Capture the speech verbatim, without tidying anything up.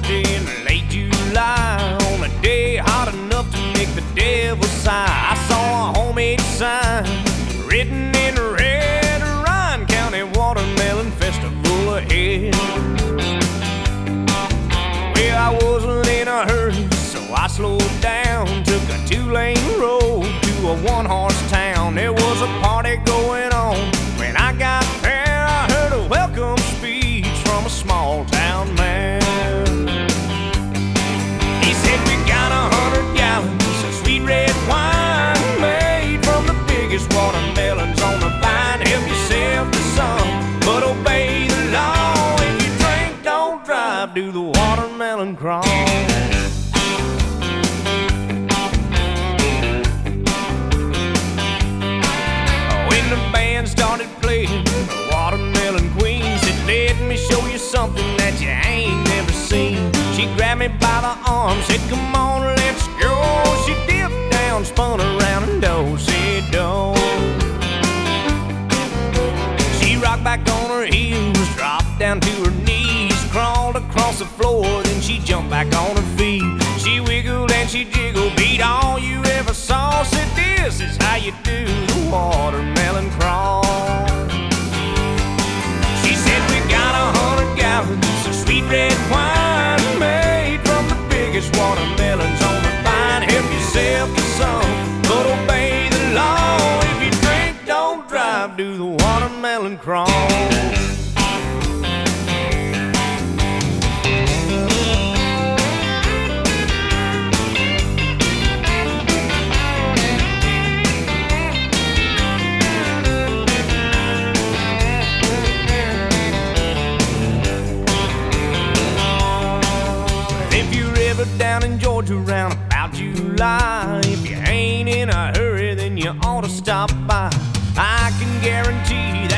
Georgia in late July, on a day hot enough to make the devil sigh. I saw a homemade sign written in red, Ryan County Watermelon Festival ahead. Well, I wasn't in a hurry, so I slowed down, took a two-lane road to a one-horse town. There was a party going on. When I got there, I heard a welcome speech from a small-town man. He said, we got a hundred gallons of sweet red wine made from the biggest watermelons on the vine. Help yourself to some, but obey the law. If you drink, don't drive, do the watermelon crawl. When the band started playing, the Watermelon Queen said, let me show you something that you ain't never seen. She grabbed me by the arm, said, come on, let's go. She dipped down, spun around, and do-si-do. She rocked back on her heels, dropped down to her knees, crawled across the floor, then she jumped back on her feet. She wiggled and she jiggled, beat all you ever saw. Said, this is how you do the watermelon crawl. She said, we got a hundred gallons of sweet red wine made from the biggest watermelons on the vine. Help yourself to some, but obey the law. If you drink, don't drive, do the watermelon crawl. Down in Georgia around about July, if you ain't in a hurry, then you ought to stop by. I can guarantee